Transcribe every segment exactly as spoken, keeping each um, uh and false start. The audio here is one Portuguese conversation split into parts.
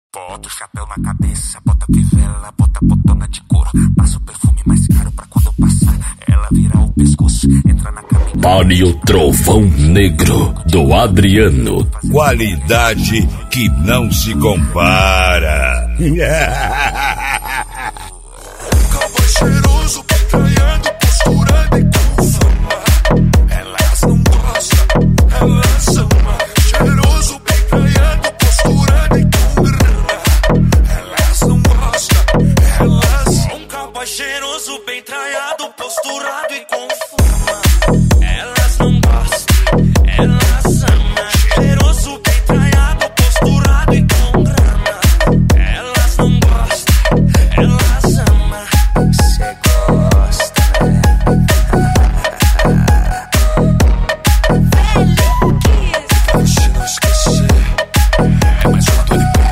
Bota o chapéu na cabeça, bota fivela, bota botona de couro. Passa o perfume mais caro pra quando passar ela virar o pescoço, entra na caminha. Pare o Trovão Negro do Adriano. Qualidade que não se compara. Cowboy cheiroso, petralhando, posturando e com fama. Elas não gostam, elas ama. Cheiroso, petralhando, posturando e com grana. Elas não gostam, elas ama. Um cowboy cheiroso, bem traiado, posturado e com fama. Elas não gostam, elas ama. Cheiroso, bem traiado, posturado e com grana. Elas não gostam, elas ama. Cê gosta, né? Pra você não esquecer, é mais uma dor de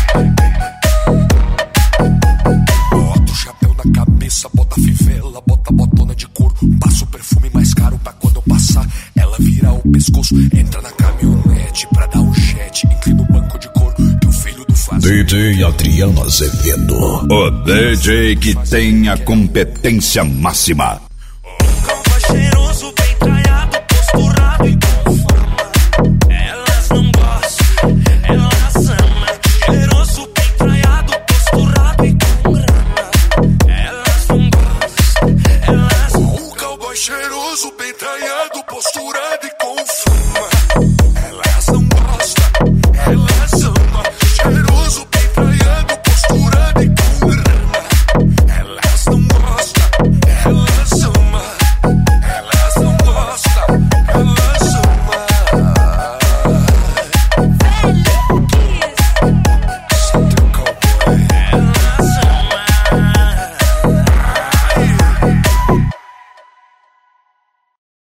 bota o chapéu na cabeça, bota a fivela, bota a botona de couro. Passa o perfume mais caro pra quando eu passar ela vira o pescoço, entra na caminhonete pra dar um jet, inclina o banco de couro que o filho do faz. D J Adriano Azevedo, o D J que tem a competência máxima.